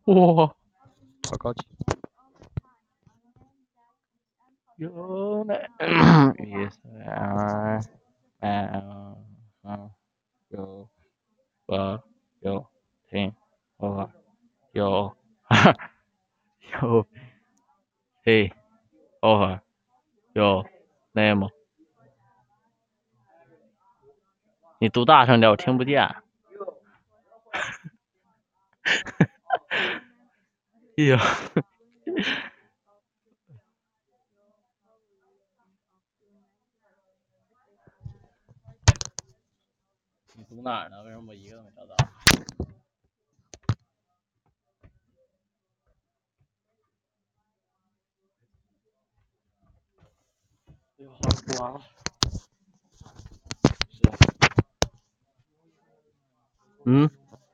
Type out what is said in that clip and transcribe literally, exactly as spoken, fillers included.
哇，好高级。有奶，一三二三三九八九ten over 九九 ten over 九 name，你读大声点，我听不见。哎呀，你读哪儿呢？为什么我一个都没找到？哎呦，好像读完了。是。嗯。